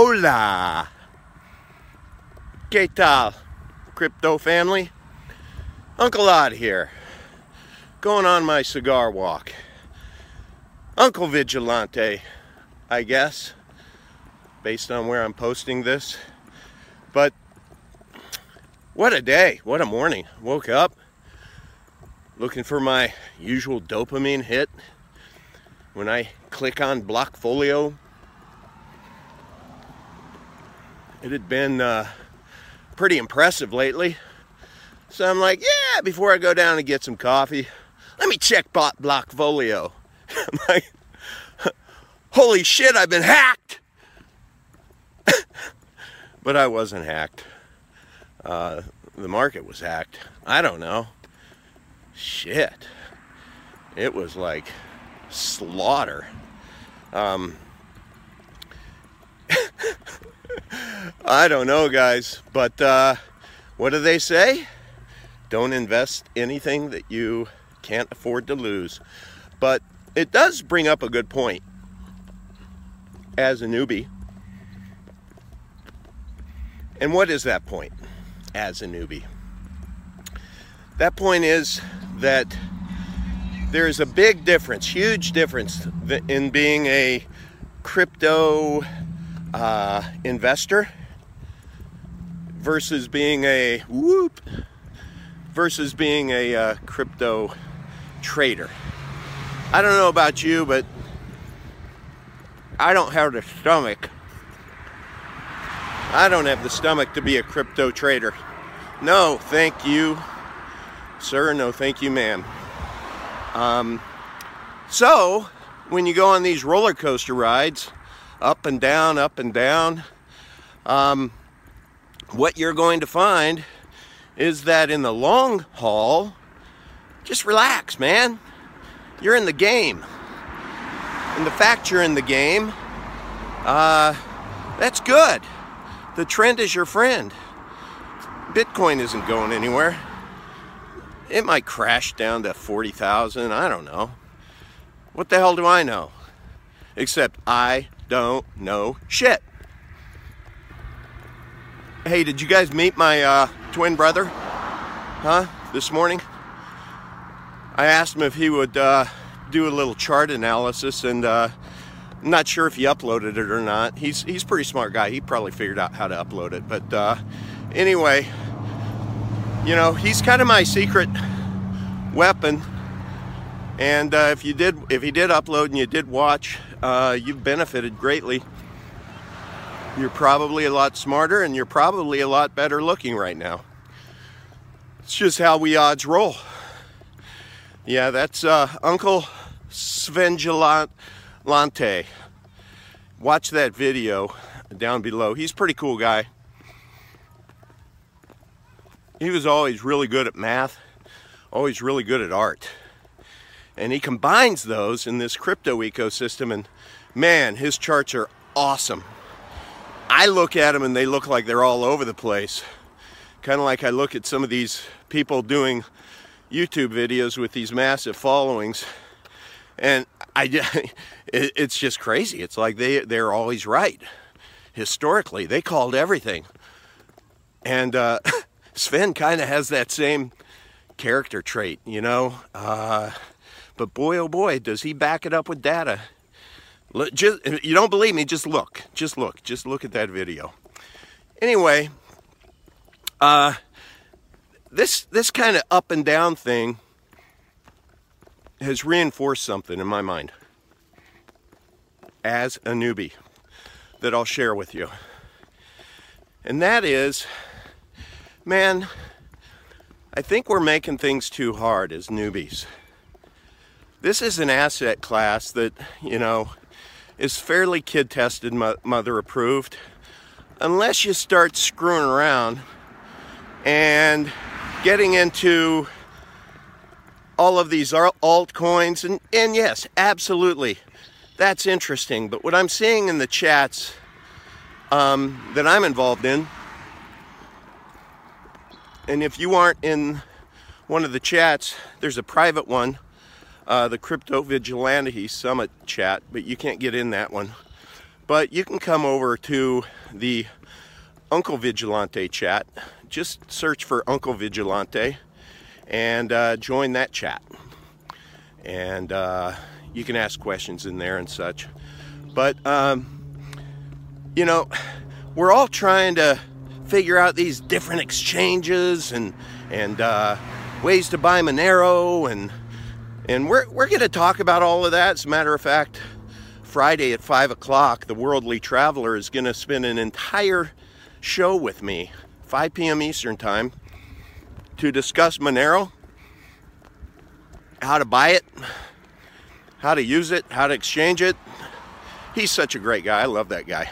Hola! ¿Qué tal, crypto family? Uncle Odd here, going on my cigar walk. Uncle Vigilante, I guess, based on where I'm posting this. But what a day, what a morning. Woke up looking for my usual dopamine hit when I click on Blockfolio. It had been pretty impressive lately. So I'm like, yeah, before I go down and get some coffee, let me check Blockfolio. I'm like, holy shit, I've been hacked! But I wasn't hacked. The market was hacked. I don't know. Shit. It was like slaughter. I don't know, guys, but what do they say? Don't invest anything that you can't afford to lose. But it does bring up a good point as a newbie. And what is that point as a newbie? That point is that there's a big difference, huge difference in being a crypto investor versus being a crypto trader. I don't know about you, but I don't have the stomach. I don't have the stomach to be a crypto trader. No, thank you, sir. No, thank you, ma'am. So when you go on these roller coaster rides, up and down, what you're going to find is that in the long haul, just relax, man. You're in the game. And the fact you're in the game, that's good. The trend is your friend. Bitcoin isn't going anywhere. It might crash down to 40,000. I don't know. What the hell do I know? Except I don't know shit. Hey, did you guys meet my twin brother? This morning? I asked him if he would do a little chart analysis, and I'm not sure if he uploaded it or not. He's a pretty smart guy. He probably figured out how to upload it. But anyway, you know, he's kind of my secret weapon. And if he did upload and you did watch, you've benefited greatly. You're probably a lot smarter and you're probably a lot better looking right now. It's just how we odds roll. Yeah, that's Uncle Svengelante. Watch that video down below. He's a pretty cool guy. He was always really good at math, always really good at art. And he combines those in this crypto ecosystem, and man, his charts are awesome. I look at them and they look like they're all over the place. Kind of like I look at some of these people doing YouTube videos with these massive followings, and it's just crazy. It's like they're always right. Historically, they called everything. And Sven kind of has that same character trait, you know. But boy, oh boy, does he back it up with data. Just, if you don't believe me, just look at that video. Anyway, this kind of up and down thing has reinforced something in my mind as a newbie that I'll share with you. And that is, man, I think we're making things too hard as newbies. This is an asset class that, you know, is fairly kid-tested, mother-approved, unless you start screwing around and getting into all of these altcoins. And yes, absolutely, that's interesting. But what I'm seeing in the chats that I'm involved in, and if you aren't in one of the chats, there's a private one, the Crypto Vigilante Summit chat, but you can't get in that one. But you can come over to the Uncle Vigilante chat. Just search for Uncle Vigilante and join that chat. And you can ask questions in there and such. But, you know, we're all trying to figure out these different exchanges and ways to buy Monero, and we're going to talk about all of that. As a matter of fact, Friday at 5 o'clock, the Worldly Traveler is going to spend an entire show with me, 5 p.m. Eastern Time, to discuss Monero, how to buy it, how to use it, how to exchange it. He's such a great guy. I love that guy.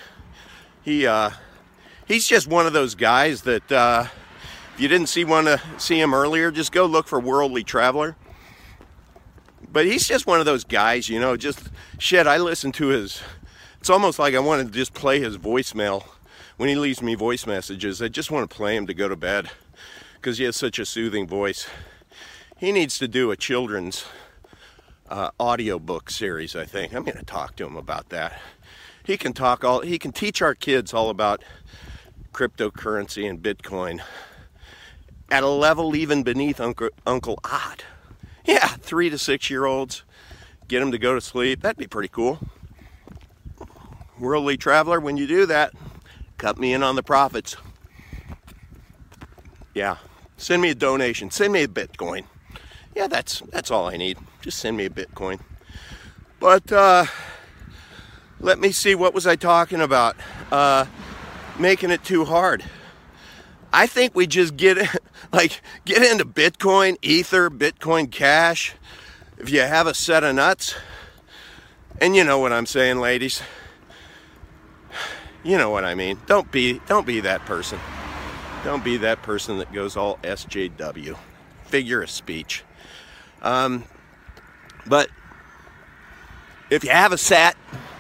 He's just one of those guys that if you didn't want to see him earlier, just go look for Worldly Traveler. But he's just one of those guys, you know, just shit. I listen to his, it's almost like I want to just play his voicemail when he leaves me voice messages. I just want to play him to go to bed because he has such a soothing voice. He needs to do a children's audiobook series, I think. I'm going to talk to him about that. He can teach our kids all about cryptocurrency and Bitcoin at a level even beneath Uncle Odd. Yeah, 3 to 6 year olds, get them to go to sleep. That'd be pretty cool. Worldly Traveler, when you do that, cut me in on the profits. Yeah, send me a donation. Send me a Bitcoin. Yeah, that's all I need. Just send me a Bitcoin. But let me see, what was I talking about? Making it too hard. I think we just get into Bitcoin, Ether, Bitcoin Cash. If you have a set of nuts, and you know what I'm saying, ladies. You know what I mean. Don't be that person. Don't be that person that goes all SJW. Figure of speech. But if you have a set,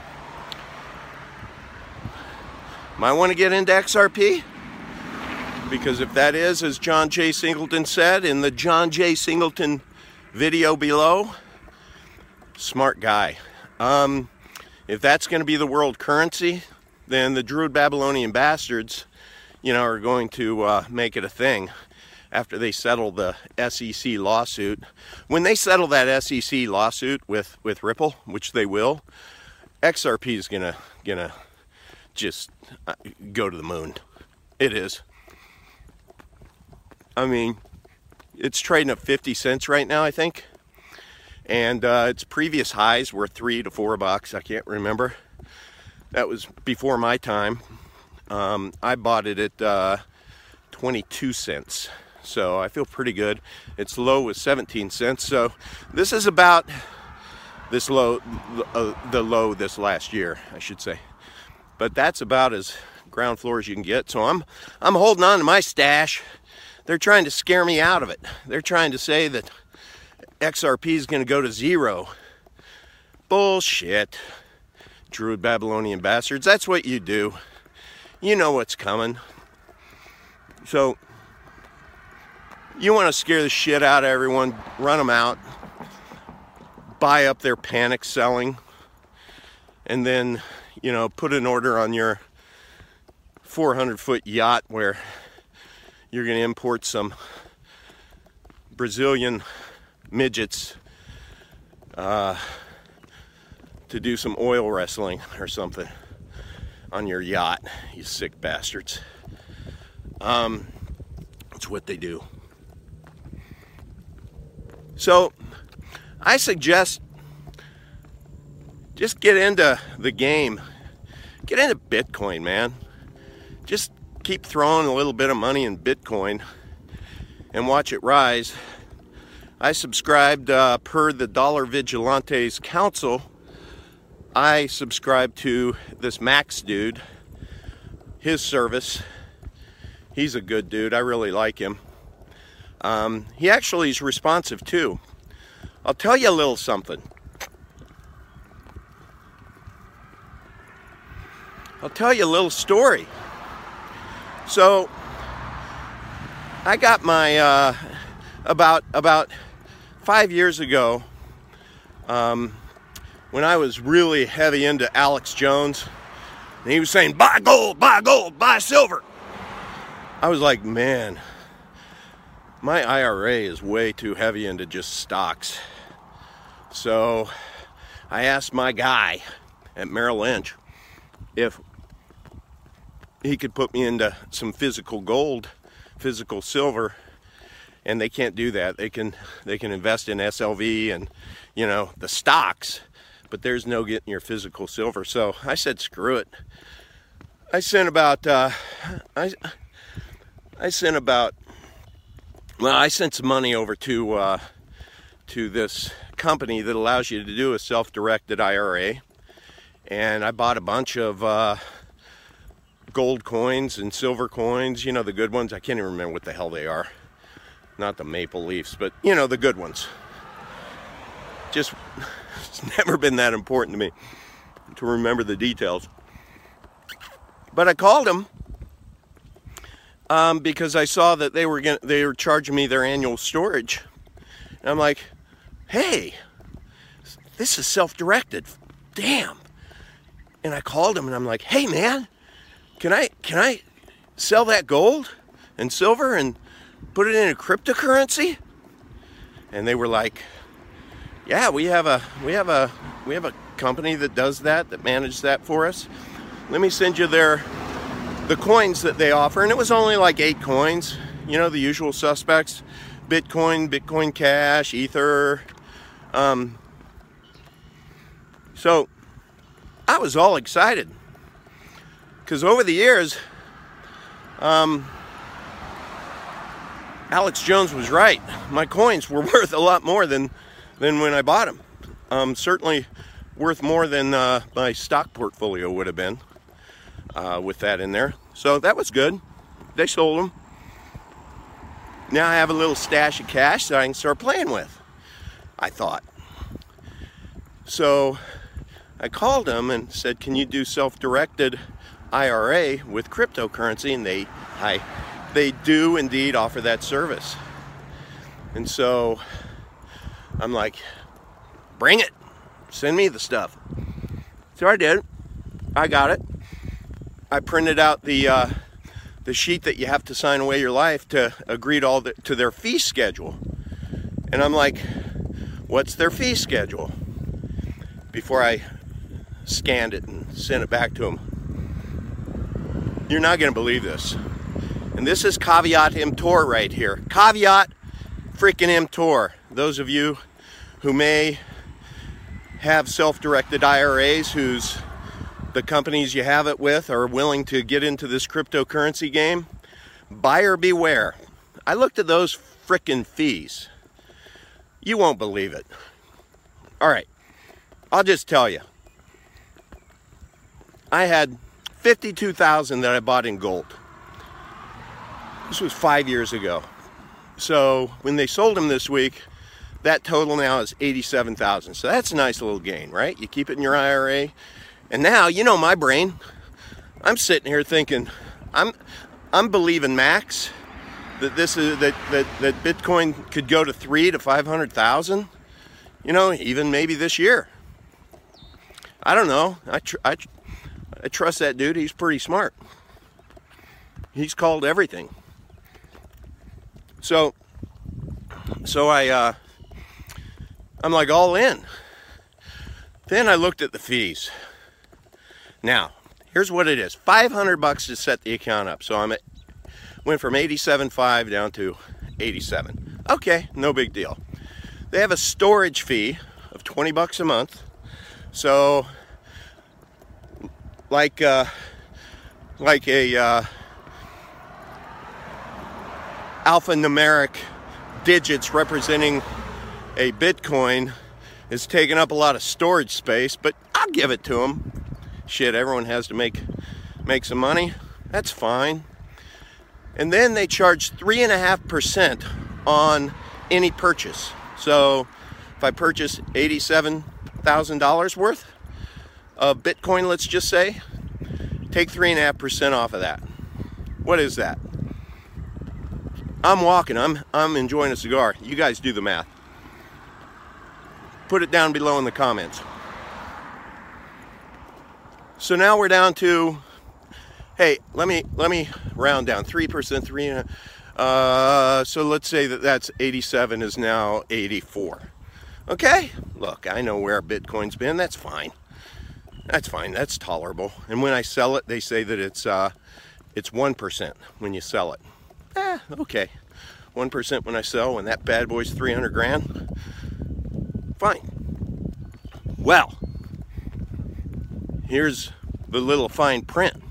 might want to get into XRP. Because if that is, as John J. Singleton said in the John J. Singleton video below, smart guy. If that's going to be the world currency, then the Druid Babylonian bastards, you know, are going to make it a thing after they settle the SEC lawsuit. When they settle that SEC lawsuit with Ripple, which they will, XRP is gonna just go to the moon. It is. I mean, it's trading at 50 cents right now, I think. And its previous highs were $3 to $4. I can't remember. That was before my time. I bought it at 22 cents. So I feel pretty good. Its low was 17 cents. So this is about this low, the low this last year, I should say. But that's about as ground floor as you can get. So I'm holding on to my stash. They're trying to scare me out of it. They're trying to say that XRP is going to go to zero. Bullshit. Druid Babylonian bastards. That's what you do. You know what's coming. So, you want to scare the shit out of everyone, run them out, buy up their panic selling, and then, you know, put an order on your 400-foot yacht where you're going to import some Brazilian midgets to do some oil wrestling or something on your yacht, you sick bastards. It's what they do. So, I suggest just get into the game. Get into Bitcoin, man. Just keep throwing a little bit of money in Bitcoin and watch it rise. I subscribed per the Dollar Vigilantes Council. I subscribe to this Max dude, his service. He's a good dude. I really like him. He actually is responsive too. I'll tell you a little something. I'll tell you a little story. So, I got my, about 5 years ago, when I was really heavy into Alex Jones, And he was saying, buy gold, buy silver. I was like, man, my IRA is way too heavy into just stocks. So I asked my guy at Merrill Lynch if he could put me into some physical gold, physical silver, and they can't do that. They can invest in SLV and, you know, the stocks, but there's no getting your physical silver. So I said, screw it. I sent some money over to this company that allows you to do a self-directed IRA, and I bought a bunch of gold coins and silver coins, you know, the good ones. I can't even remember what the hell they are. Not the Maple Leafs, but, you know, the good ones. Just, it's never been that important to me to remember the details. But I called them because I saw that they were charging me their annual storage. And I'm like, hey, this is self-directed. Damn. And I called them and I'm like, hey man, can I sell that gold and silver and put it in a cryptocurrency? And they were like, yeah, we have a company that does that manages that for us. Let me send you the coins that they offer. And it was only like 8 coins, you know, the usual suspects: Bitcoin Cash, Ether. So I was all excited because over the years, Alex Jones was right. My coins were worth a lot more than when I bought them. Certainly worth more than my stock portfolio would have been with that in there. So that was good. They sold them. Now I have a little stash of cash that I can start playing with, I thought. So I called them and said, can you do self-directed IRA with cryptocurrency? And they do indeed offer that service. And so I'm like, bring it. Send me the stuff. So I did. I got it. I printed out the sheet that you have to sign away your life to agree to their fee schedule. And I'm like, what's their fee schedule? Before I scanned it and sent it back to them. You're not going to believe this. And this is caveat emptor right here. Caveat freaking emptor. Those of you who may have self-directed IRAs whose the companies you have it with are willing to get into this cryptocurrency game, buyer beware. I looked at those frickin' fees. You won't believe it. All right, I'll just tell you. I had $52,000 that I bought in gold. This was 5 years ago. So when they sold them this week, that total now is $87,000. So that's a nice little gain, right? You keep it in your IRA. And now, you know my brain. I'm sitting here thinking, I'm believing max that that Bitcoin could go to 300,000 to 500,000. You know, even maybe this year. I don't know. I trust that dude. He's pretty smart. He's called everything. So I'm like all in. Then I looked at the fees. Now, here's what it is. $500 to set the account up. So went from 87.5 down to 87. Okay, no big deal. They have a storage fee of $20 a month. So like a alphanumeric digits representing a Bitcoin is taking up a lot of storage space, but I'll give it to them. Shit, everyone has to make some money. That's fine. And then they charge 3.5% on any purchase. So if I purchase $87,000 worth of Bitcoin, let's just say, take 3.5% off of that. What is that? I'm walking. I'm enjoying a cigar. You guys do the math. Put it down below in the comments. So now we're down to, hey, let me round down 3%, 3. So let's say that's 87 is now 84. Okay, look, I know where Bitcoin's been. That's fine. That's fine. That's tolerable. And when I sell it, they say that it's 1% when you sell it. Okay, 1% when I sell, when that bad boy's 300 grand. Fine. Well, here's the little fine print.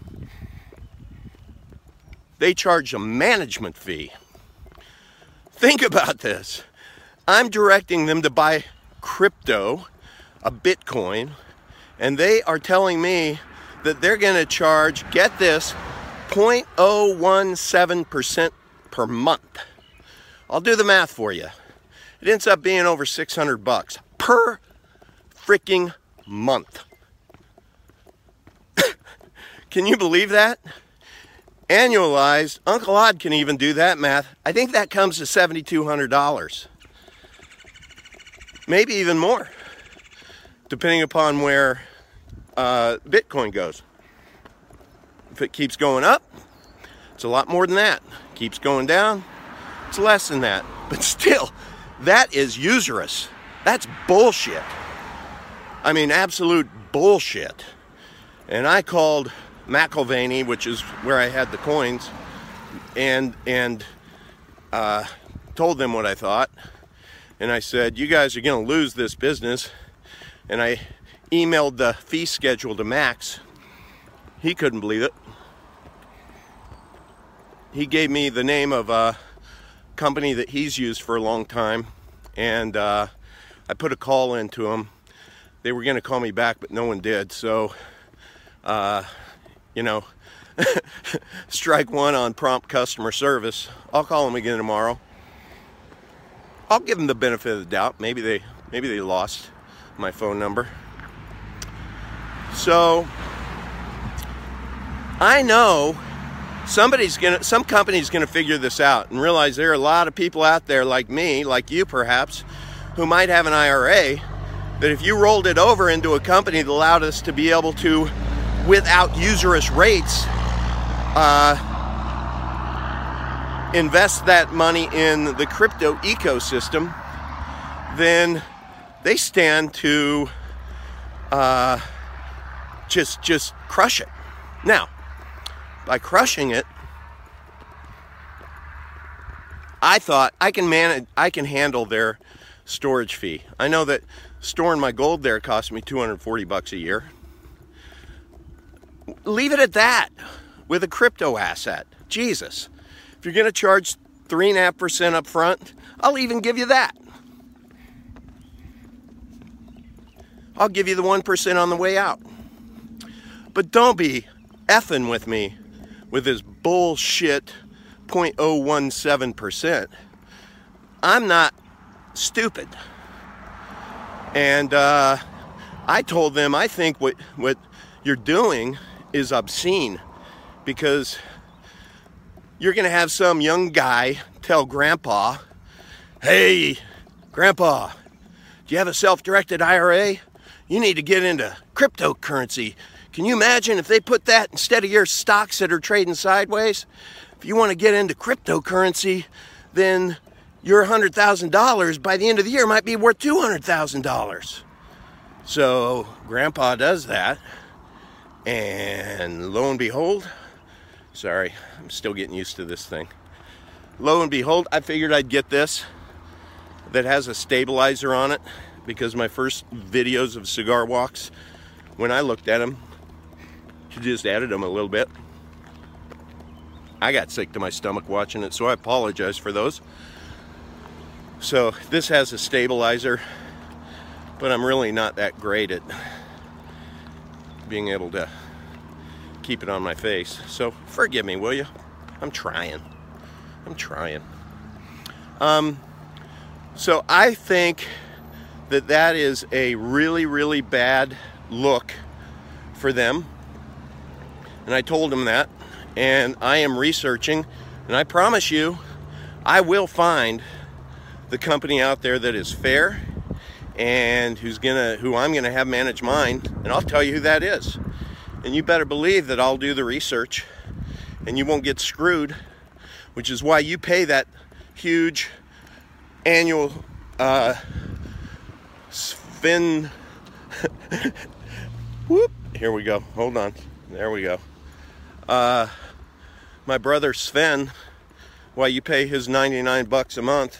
They charge a management fee. Think about this. I'm directing them to buy crypto, a Bitcoin, and they are telling me that they're going to charge, get this, 0.017% per month. I'll do the math for you. It ends up being over $600 per freaking month. Can you believe that? Annualized, Uncle Odd can even do that math. I think that comes to $7,200. Maybe even more, depending upon where Bitcoin goes. If it keeps going up, it's a lot more than that. Keeps going down, it's less than that. But still, that is usurious. That's bullshit. I mean, absolute bullshit. And I called McIlvaney, which is where I had the coins, and told them what I thought. And I said, you guys are going to lose this business. And I emailed the fee schedule to Max. He couldn't believe it. He gave me the name of a company that he's used for a long time. And I put a call into him. They were going to call me back, but no one did. So, you know, strike one on prompt customer service. I'll call them again tomorrow. I'll give them the benefit of the doubt. Maybe they lost my phone number. So I know some company's gonna figure this out and realize there are a lot of people out there like me, like you perhaps, who might have an IRA that if you rolled it over into a company that allowed us to be able to, without usurious rates, invest that money in the crypto ecosystem, then they stand to just crush it. Now, by crushing it, I thought I can handle their storage fee. I know that storing my gold there cost me $240 a year. Leave it at that with a crypto asset. Jesus. If you're going to charge 3.5% up front, I'll even give you that. I'll give you the 1% on the way out. But don't be effing with me with this bullshit 0.017%. I'm not stupid. And I told them I think what you're doing is obscene, because you're going to have some young guy tell Grandpa, hey, Grandpa, do you have a self-directed IRA? You need to get into cryptocurrency. Can you imagine if they put that instead of your stocks that are trading sideways? If you want to get into cryptocurrency, then your $100,000 by the end of the year might be worth $200,000. So Grandpa does that, and lo and behold, sorry, I'm still getting used to this thing. Lo and behold, I figured I'd get this that has a stabilizer on it, because my first videos of cigar walks, when I looked at them, just added them a little bit. I got sick to my stomach watching it, so I apologize for those. So this has a stabilizer, but I'm really not that great at being able to keep it on my face. So forgive me, will you? I'm trying. So I think that is a really, really bad look for them. And I told them that. And I am researching. And I promise you, I will find the company out there that is fair and who I'm gonna have manage mine. And I'll tell you who that is. And you better believe that I'll do the research and you won't get screwed, which is why you pay that huge annual Sven. Whoop, here we go. Hold on. There we go. My brother Sven, why you pay his $99 a month.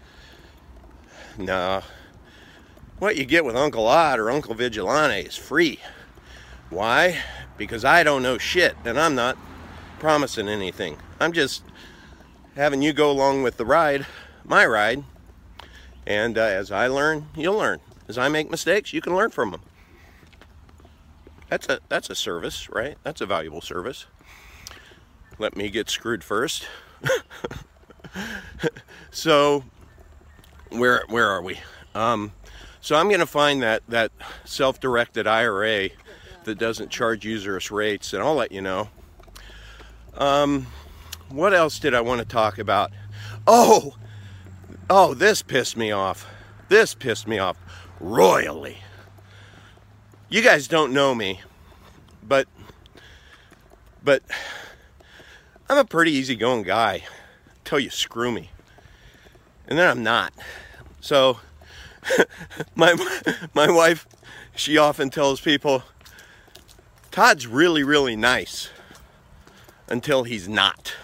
No. What you get with Uncle Odd or Uncle Vigilante is free. Why? Because I don't know shit, and I'm not promising anything. I'm just having you go along with the ride, my ride, and as I learn, you'll learn. As I make mistakes, you can learn from them. That's a service, right? That's a valuable service. Let me get screwed first. So, where are we? So I'm going to find that self-directed IRA that doesn't charge usurious rates, and I'll let you know. What else did I want to talk about? Oh, this pissed me off. This pissed me off royally. You guys don't know me, but I'm a pretty easygoing guy until you screw me, and then I'm not. So my wife, she often tells people, Todd's really, really nice until he's not.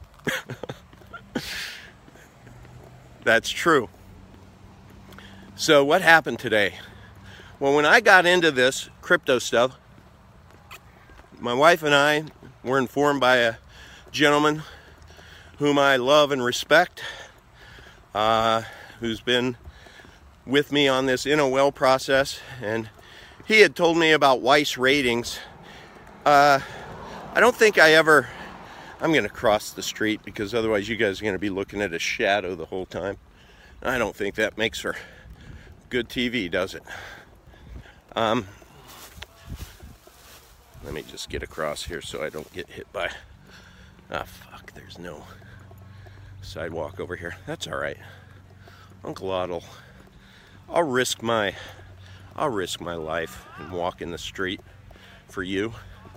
That's true. So what happened today? Well, when I got into this crypto stuff, my wife and I were informed by a gentleman whom I love and respect, who's been with me on this NOL process, and he had told me about Weiss ratings. I don't think I'm going to cross the street because otherwise you guys are going to be looking at a shadow the whole time. I don't think that makes for good TV, does it? Let me just get across here so I don't get hit by... fuck, there's no sidewalk over here. That's all right. Uncle Odd, I'll risk my life and walk in the street for you.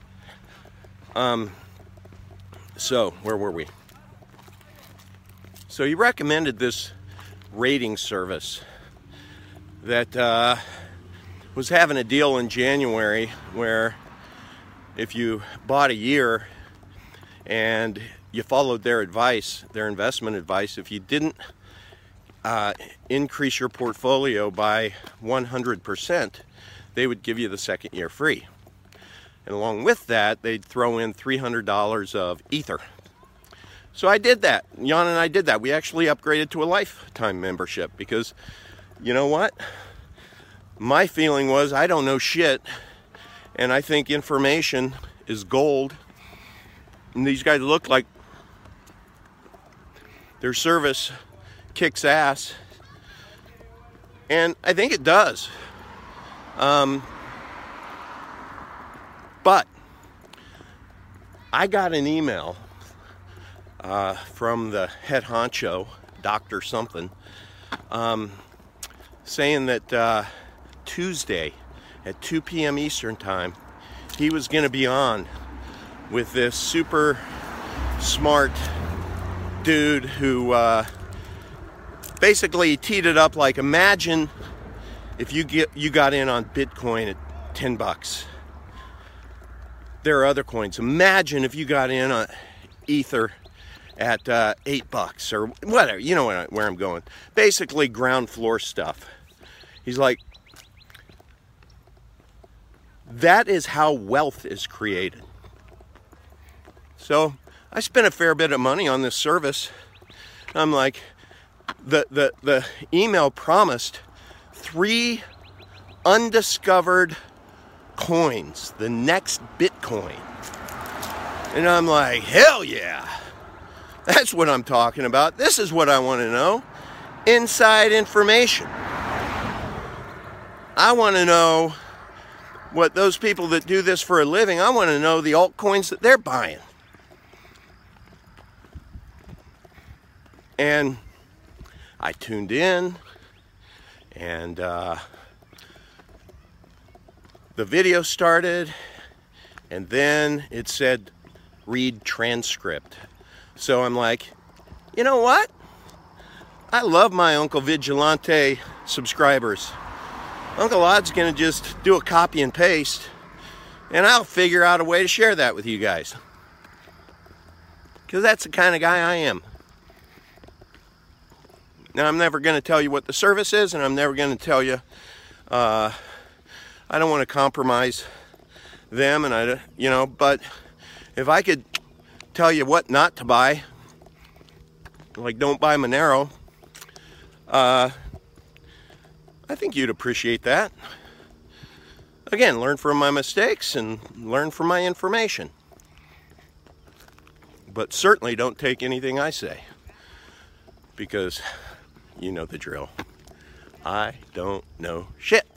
So where were we? So he recommended this rating service that was having a deal in January where if you bought a year and you followed their advice, their investment advice, if you didn't increase your portfolio by 100%, they would give you the second year free. And along with that, they'd throw in $300 of Ether. So I did that. Jan and I did that. We actually upgraded to a lifetime membership because, you know what? My feeling was I don't know shit, and I think information is gold. And these guys look like their service kicks ass, and I think it does. But I got an email from the head honcho, Dr. Something, saying that Tuesday at 2 p.m. Eastern Time, he was going to be on with this super smart dude who basically teed it up like, imagine if you got in on Bitcoin at $10. There are other coins. Imagine if you got in on Ether at $8 or whatever. You know where I'm going. Basically ground floor stuff. He's like, that is how wealth is created. So I spent a fair bit of money on this service. I'm like, the email promised 3 undiscovered coins, the next Bitcoin. And I'm like, hell yeah. That's what I'm talking about. This is what I want to know. Inside information. I want to know what those people that do this for a living, I want to know the altcoins that they're buying. And I tuned in, and the video started, And then it said read transcript. So I'm like, you know what? I love my Uncle Vigilante subscribers. Uncle Odd's gonna just do a copy and paste, and I'll figure out a way to share that with you guys. Because that's the kind of guy I am. Now, I'm never going to tell you what the service is, and I'm never going to tell you, I don't want to compromise them, and but if I could tell you what not to buy, like don't buy Monero, I think you'd appreciate that. Again, learn from my mistakes and learn from my information. But certainly don't take anything I say, because you know the drill. I don't know shit.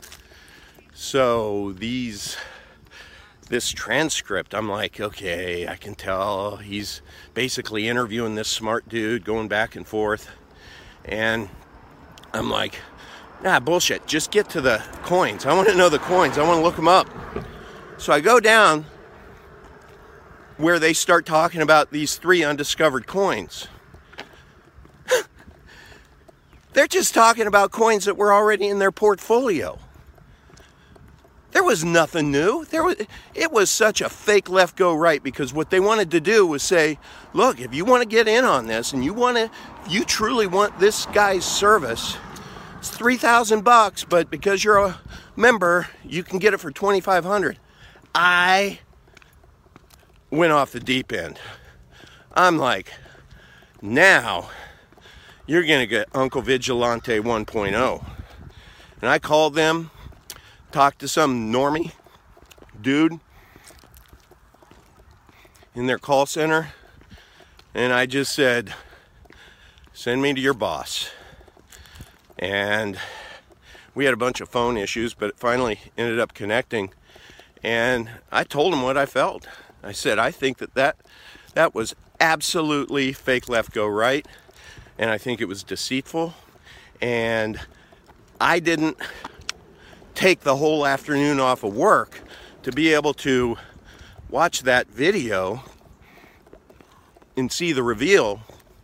So this transcript, I'm like, okay, I can tell he's basically interviewing this smart dude, going back and forth. And I'm like, nah, bullshit. Just get to the coins. I want to know the coins. I want to look them up. So I go down where they start talking about these 3 undiscovered coins. They're just talking about coins that were already in their portfolio. There was nothing new. It was such a fake left go right, because what they wanted to do was say, look, if you want to get in on this and you truly want this guy's service, it's $3,000, but because you're a member, you can get it for $2,500. I went off the deep end. I'm like, now you're going to get Uncle Vigilante 1.0. And I called them, talked to some normie dude in their call center, and I just said, send me to your boss. And we had a bunch of phone issues, but it finally ended up connecting. And I told him what I felt. I said, I think that was absolutely fake left go right. And I think it was deceitful. And I didn't take the whole afternoon off of work to be able to watch that video and see the reveal,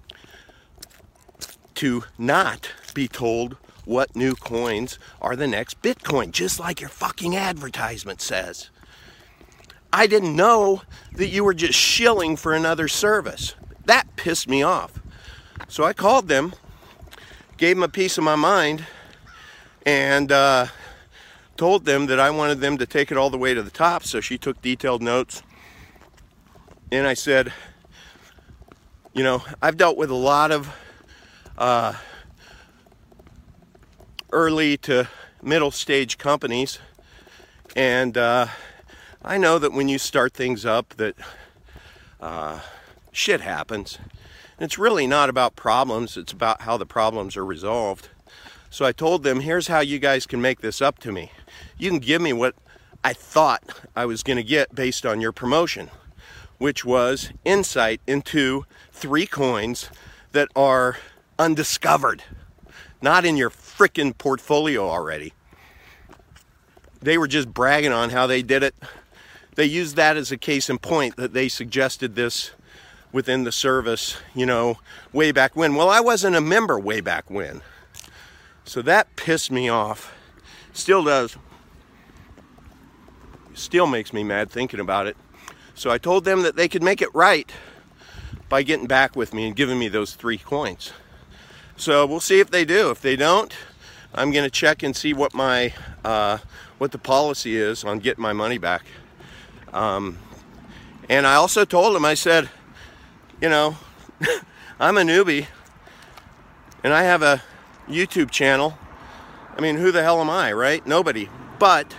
to not be told what new coins are the next Bitcoin, just like your fucking advertisement says. I didn't know that you were just shilling for another service. That pissed me off. So I called them, gave them a piece of my mind, and told them that I wanted them to take it all the way to the top. So she took detailed notes. And I said, you know, I've dealt with a lot of early to middle stage companies, and I know that when you start things up that shit happens. And it's really not about problems, it's about how the problems are resolved. So I told them, here's how you guys can make this up to me. You can give me what I thought I was going to get based on your promotion, which was insight into 3 coins that are undiscovered, not in your frickin' portfolio already. They were just bragging on how they did it. They used that as a case in point, that they suggested this within the service, you know, way back when. Well, I wasn't a member way back when. So that pissed me off. Still does. Still makes me mad thinking about it. So I told them that they could make it right by getting back with me and giving me those 3 coins. So we'll see if they do. If they don't, I'm going to check and see what my what the policy is on getting my money back. And I also told them, I said, you know, I'm a newbie and I have a YouTube channel. I mean, who the hell am I, right? Nobody. But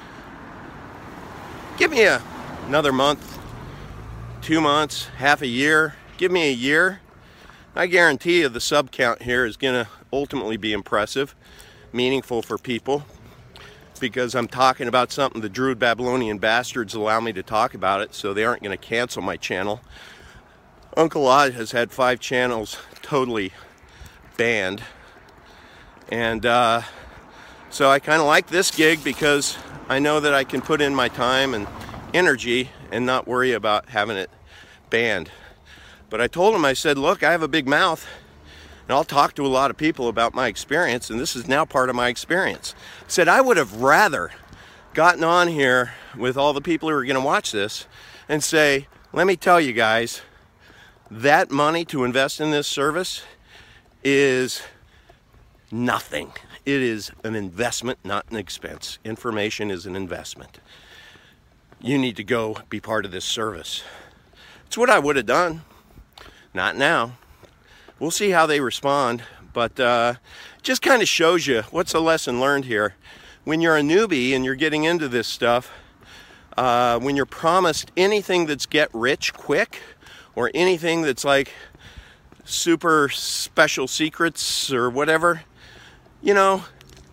give me another month, 2 months, half a year. Give me a year. I guarantee you the sub count here is going to ultimately be impressive, meaningful for people, because I'm talking about something the Druid Babylonian bastards allow me to talk about it, so they aren't going to cancel my channel. Uncle Odd has had 5 channels totally banned. And so I kind of like this gig because I know that I can put in my time and energy and not worry about having it banned. But I told him, I said, look, I have a big mouth, and I'll talk to a lot of people about my experience, and this is now part of my experience. I said, I would have rather gotten on here with all the people who are going to watch this and say, let me tell you guys, that money to invest in this service is nothing. It is an investment, not an expense. Information is an investment. You need to go be part of this service. It's what I would have done. Not now. We'll see how they respond, but just kind of shows you what's the lesson learned here. When you're a newbie and you're getting into this stuff, when you're promised anything that's get rich quick, or anything that's like super special secrets or whatever, you know,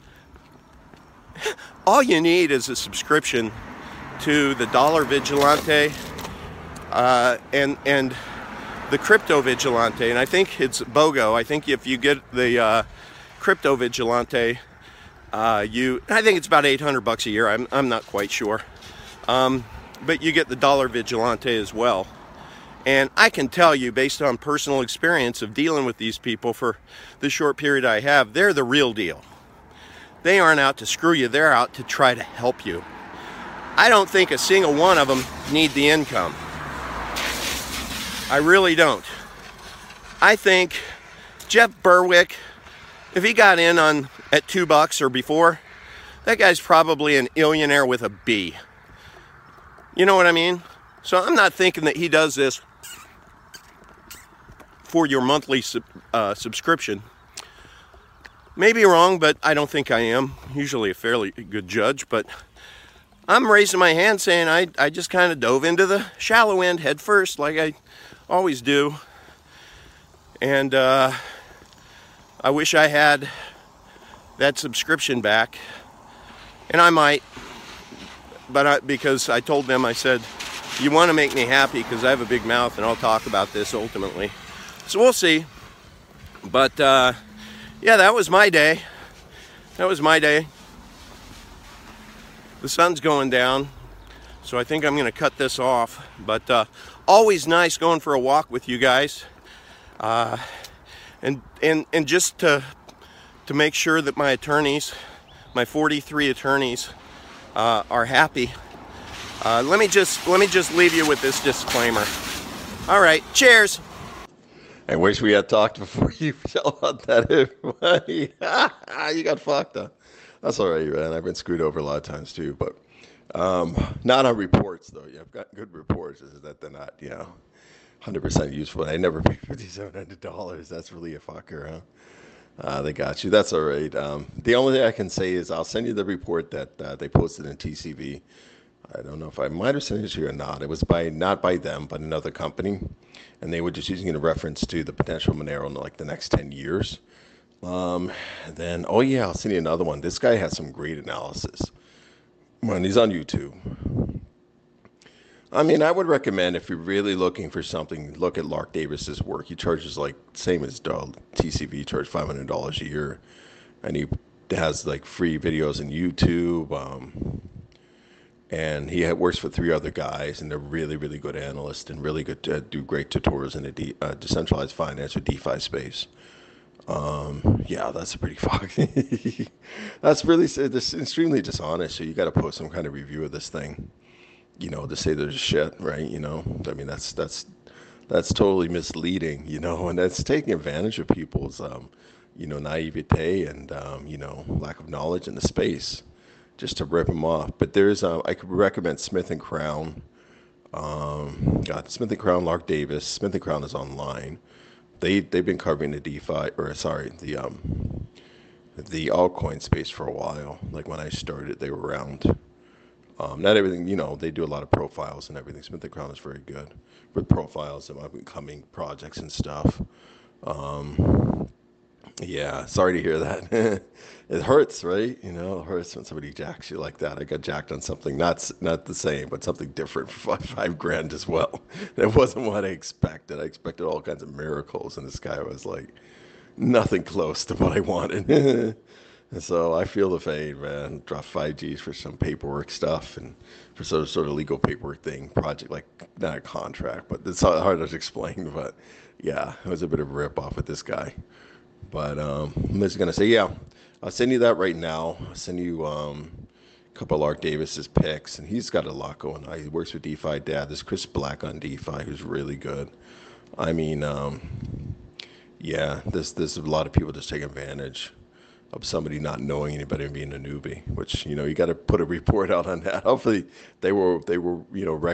all you need is a subscription to the Dollar Vigilante and the Crypto Vigilante. And I think it's BOGO. I think if you get the Crypto Vigilante, I think it's about $800 a year. I'm not quite sure. But you get the Dollar Vigilante as well. And I can tell you, based on personal experience of dealing with these people for the short period I have, they're the real deal. They aren't out to screw you. They're out to try to help you. I don't think a single one of them need the income. I really don't. I think Jeff Berwick, if he got in on at $2 or before, that guy's probably an illionaire with a B. You know what I mean? So I'm not thinking that he does this for your monthly subscription. Maybe wrong, but I don't think I am. Usually a fairly good judge, but I'm raising my hand saying I just kind of dove into the shallow end head first, like I always do. And I wish I had that subscription back, and I might, but because I told them, I said, you want to make me happy because I have a big mouth and I'll talk about this ultimately. So we'll see. But yeah, that was my day. That was my day. The sun's going down, so I think I'm going to cut this off. But always nice going for a walk with you guys. And just to make sure that my attorneys, my 43 attorneys, are happy. Let me just leave you with this disclaimer. All right, cheers. I wish we had talked before you fell out that everybody. You got fucked up. That's all right, man. I've been screwed over a lot of times too, but not on reports though. Yeah, I've got good reports. Is that they're not, 100% useful. I never paid $5,700. That's really a fucker, huh? They got you. That's all right. The only thing I can say is I'll send you the report that they posted in TCV. I don't know if I might have sent it to you or not. It was not by them, but another company, and they were just using it in reference to the potential Monero in like the next 10 years. Then, oh yeah, I'll send you another one. This guy has some great analysis. When he's on YouTube. I mean, I would recommend if you're really looking for something, look at Lark Davis's work. He charges like same as TCV, charge $500 a year, and he has like free videos on YouTube. And he works for 3 other guys, and they're really, really good analysts and really good do great tutorials in the decentralized finance or DeFi space. Yeah, that's a pretty fucking. That's really extremely dishonest. So you got to post some kind of review of this thing, to say there's shit, right? I mean that's totally misleading, and that's taking advantage of people's, naivete and lack of knowledge in the space, just to rip them off. But there's I could recommend Smith and Crown. Smith and Crown, Lark Davis. Smith and Crown is online. They've been covering the DeFi, the altcoin space for a while. Like when I started, they were around. Not everything, they do a lot of profiles and everything. Smith and Crown is very good with profiles of upcoming projects and stuff. Yeah, sorry to hear that. It hurts, right? It hurts when somebody jacks you like that. I got jacked on something not the same, but something different for $5,000 as well. It wasn't what I expected. I expected all kinds of miracles, and this guy was like nothing close to what I wanted. And so I feel the fade, man. Dropped 5Gs for some paperwork stuff and for sort of legal paperwork thing, project like not a contract, but it's hard to explain. But yeah, it was a bit of a rip off with this guy. But I'm just gonna say, yeah, I'll send you that right now. I'll send you a couple of Lark Davis's picks, and he's got a lot going on. He works with DeFi Dad. There's Chris Black on DeFi, who's really good. I mean, yeah, there's a lot of people just taking advantage of somebody not knowing anybody and being a newbie, which, you got to put a report out on that. Hopefully they will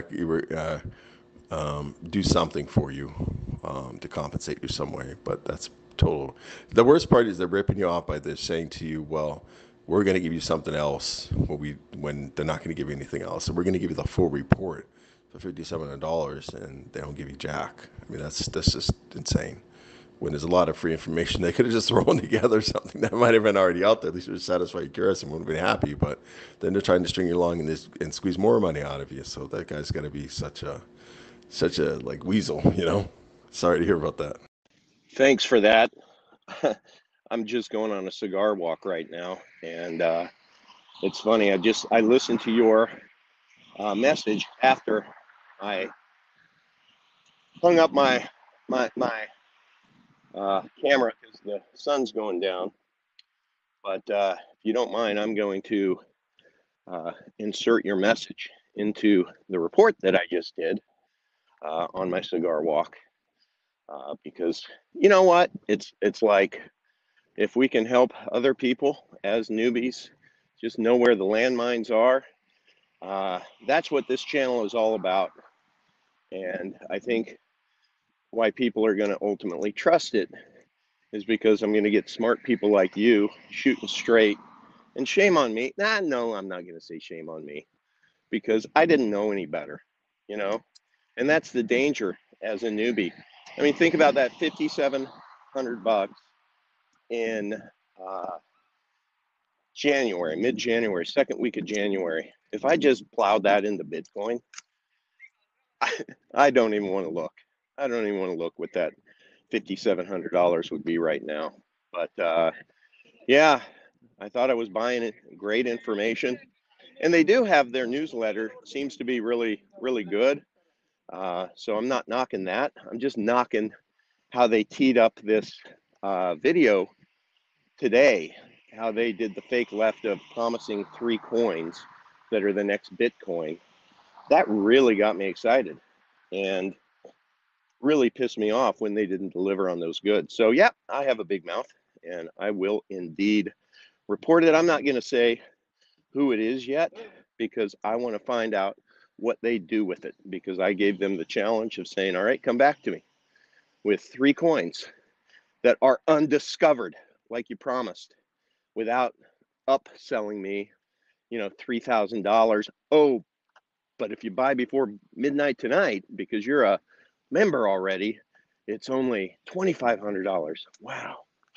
do something for you to compensate you some way. But that's total. The worst part is they're ripping you off by this, saying to you, well, we're going to give you something else when they're not going to give you anything else. So we're going to give you the full report for $5,700, and they don't give you jack. I mean, that's just insane. When there's a lot of free information, they could have just thrown together something that might have been already out there. At least it would satisfy your curiosity and would have been happy. But then they're trying to string you along and squeeze more money out of you. So that guy's got to be such a like weasel. Sorry to hear about that. Thanks for that. I'm just going on a cigar walk right now, and it's funny. I listened to your message after I hung up my camera because the sun's going down. But if you don't mind, I'm going to insert your message into the report that I just did on my cigar walk, because you know what? It's like, if we can help other people as newbies just know where the landmines are, that's what this channel is all about. And I think why people are going to ultimately trust it is because I'm going to get smart people like you shooting straight. And shame on me. No, I'm not going to say shame on me, because I didn't know any better, And that's the danger as a newbie. I mean, think about that $5,700 in January, mid-January, second week of January. If I just plowed that into Bitcoin, I don't even want to look. I don't even want to look what that $5,700 would be right now. But yeah, I thought I was buying great information. And they do have their newsletter, seems to be really, really good. So I'm not knocking that. I'm just knocking how they teed up this video today, how they did the fake left of promising 3 coins that are the next Bitcoin. That really got me excited and really pissed me off when they didn't deliver on those goods. So yeah, I have a big mouth, and I will indeed report it. I'm not going to say who it is yet, because I want to find out what they do with it, because I gave them the challenge of saying, all right, come back to me with 3 coins that are undiscovered, like you promised, without upselling me, $3,000. Oh, but if you buy before midnight tonight, because you're a member already, it's only $2,500. Wow.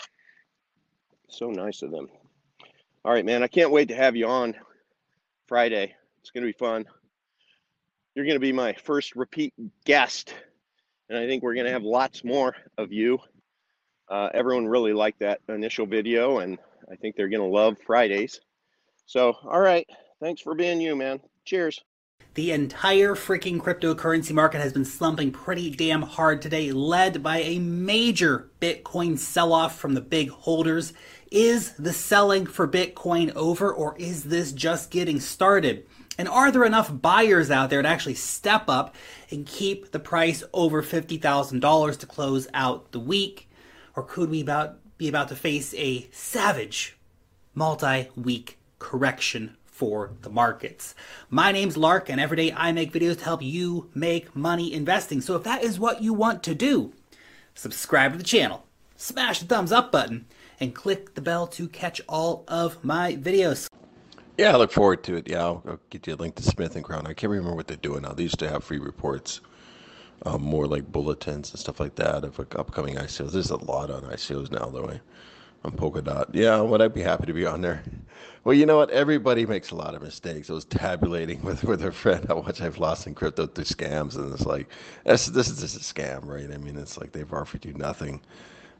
So nice of them. All right, man, I can't wait to have you on Friday. It's going to be fun. You're going to be my first repeat guest, and I think we're going to have lots more of you. Everyone really liked that initial video, and I think they're going to love Fridays. So, all right, thanks for being you, man. Cheers. The entire freaking cryptocurrency market has been slumping pretty damn hard today, led by a major Bitcoin sell-off from the big holders. Is the selling for Bitcoin over, or is this just getting started? And are there enough buyers out there to actually step up and keep the price over $50,000 to close out the week? Or could we be about to face a savage multi-week correction for the markets? My name's Lark, and every day I make videos to help you make money investing. So if that is what you want to do, subscribe to the channel, smash the thumbs up button, and click the bell to catch all of my videos. Yeah, I look forward to it. Yeah, I'll get you a link to Smith and Crown. I can't remember what they're doing now. They used to have free reports, more like bulletins and stuff like that of upcoming ICOs. There's a lot on ICOs now, though. On Polkadot. Yeah, would I be happy to be on there? Well, you know what? Everybody makes a lot of mistakes. I was tabulating with a friend how much I've lost in crypto through scams, and it's like, this is just a scam, right? I mean, it's like they've offered you nothing.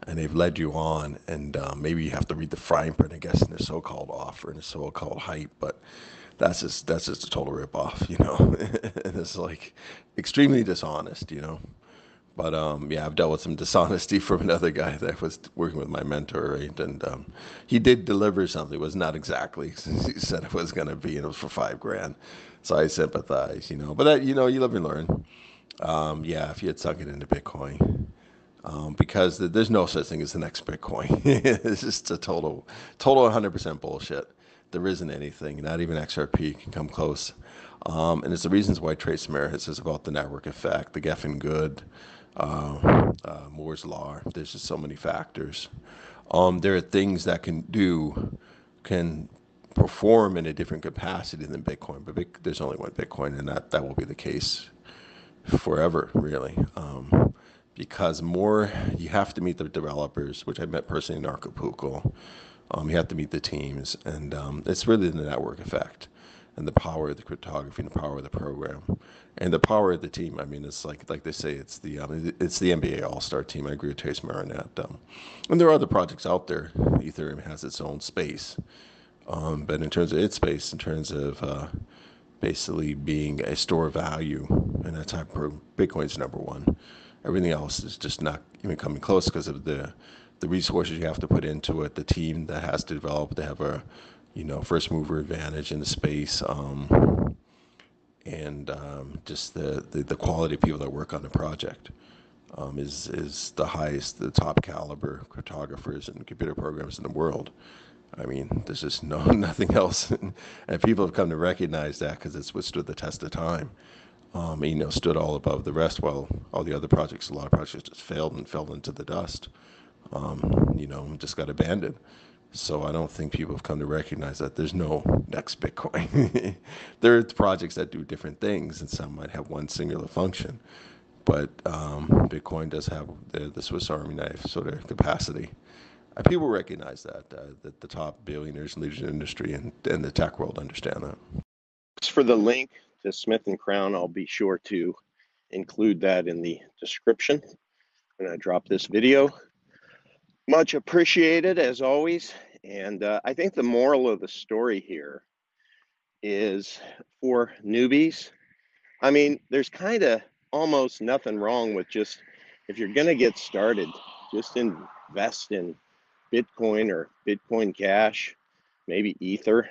and they've led you on, and maybe you have to read the fine print, I guess, in their so-called offer and their so-called hype, but that's just a total ripoff, you know. And it's like extremely dishonest, you know. But yeah, I've dealt with some dishonesty from another guy that was working with my mentor, right? And he did deliver something. It was not exactly he said it was going to be, and it was for $5,000. So I sympathize, you know. But you know, you live and learn. Yeah, if you had sunk it into Bitcoin, because there's no such thing as the next Bitcoin. It's just a total 100% bullshit. There isn't anything, not even XRP can come close. And it's the reasons why Trace Merits is about the network effect, the Geffen good, Moore's law. There's just so many factors. There are things that can perform in a different capacity than Bitcoin, but there's only one Bitcoin, and that will be the case forever, really. Because you have to meet the developers, which I met personally in Acapulco. You have to meet the teams, and it's really the network effect and the power of the cryptography and the power of the program and the power of the team. I mean, it's like they say, it's the NBA All-Star team. I agree with Trace Marinette. And there are other projects out there. Ethereum has its own space, but in terms of its space, in terms of basically being a store of value, and that's how Bitcoin's number one. Everything else is just not even coming close because of the resources you have to put into it, the team that has to develop to have a, you know, first mover advantage in the space, and just the quality of people that work on the project is the highest, the top caliber cryptographers and computer programmers in the world. I mean, there's just nothing else, and people have come to recognize that because it's what stood the test of time. You know, stood all above the rest, while all the other projects, a lot of projects just failed and fell into the dust. You know, just got abandoned. So I don't think people have come to recognize that there's no next Bitcoin. There are projects that do different things, and some might have one singular function. But Bitcoin does have the Swiss Army knife sort of capacity. And people recognize that the top billionaires and leaders in the industry and the tech world understand that. For the link to Smith and Crown, I'll be sure to include that in the description when I drop this video. Much appreciated as always. And I think the moral of the story here is for newbies. I mean, there's kind of almost nothing wrong with just, if you're going to get started, just invest in Bitcoin or Bitcoin Cash, maybe Ether,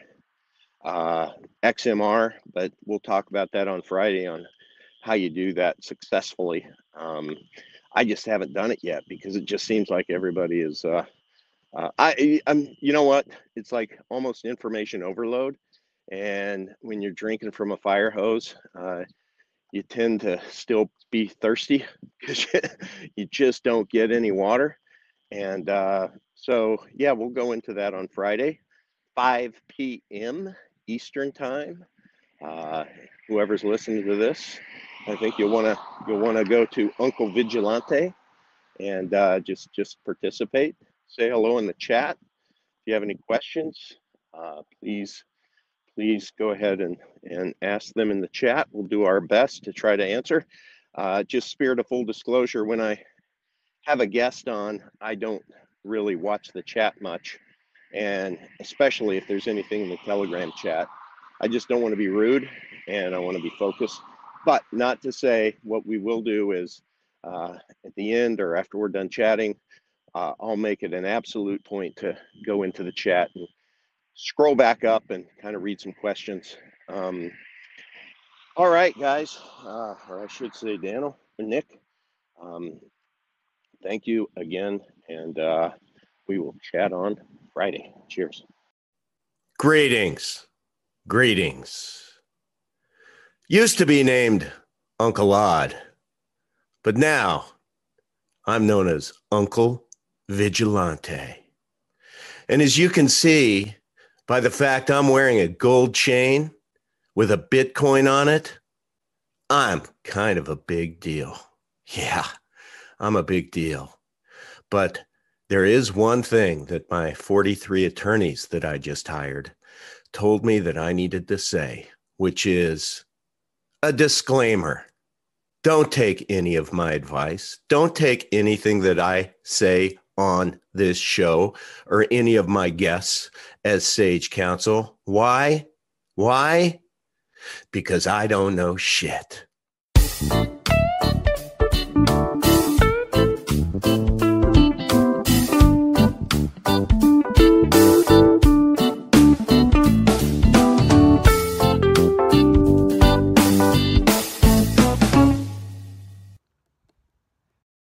XMR, but we'll talk about that on Friday on how you do that successfully. I just haven't done it yet because it just seems like everybody is, you know what? It's like almost information overload. And when you're drinking from a fire hose, you tend to still be thirsty because you just don't get any water. And so, yeah, we'll go into that on Friday, 5 p.m. Eastern time. Whoever's listening to this, I think you'll want to go to Uncle Vigilante and just participate. Say hello in the chat. If you have any questions, please go ahead and ask them in the chat. We'll do our best to try to answer. Just spirit of full disclosure, when I have a guest on, I don't really watch the chat much, and especially if there's anything in the Telegram chat. I just don't want to be rude, and I want to be focused. But not to say, what we will do is at the end or after we're done chatting, I'll make it an absolute point to go into the chat and scroll back up and kind of read some questions. All right, guys, or I should say Daniel and Nick, thank you again, and we will chat on Friday. Cheers. Greetings. Used to be named Uncle Odd, but now I'm known as Uncle Vigilante. And as you can see by the fact I'm wearing a gold chain with a Bitcoin on it, I'm kind of a big deal. Yeah, I'm a big deal. But there is one thing that my 43 attorneys that I just hired told me that I needed to say, which is a disclaimer. Don't take any of my advice. Don't take anything that I say on this show or any of my guests as Sage Counsel. Why? Because I don't know shit.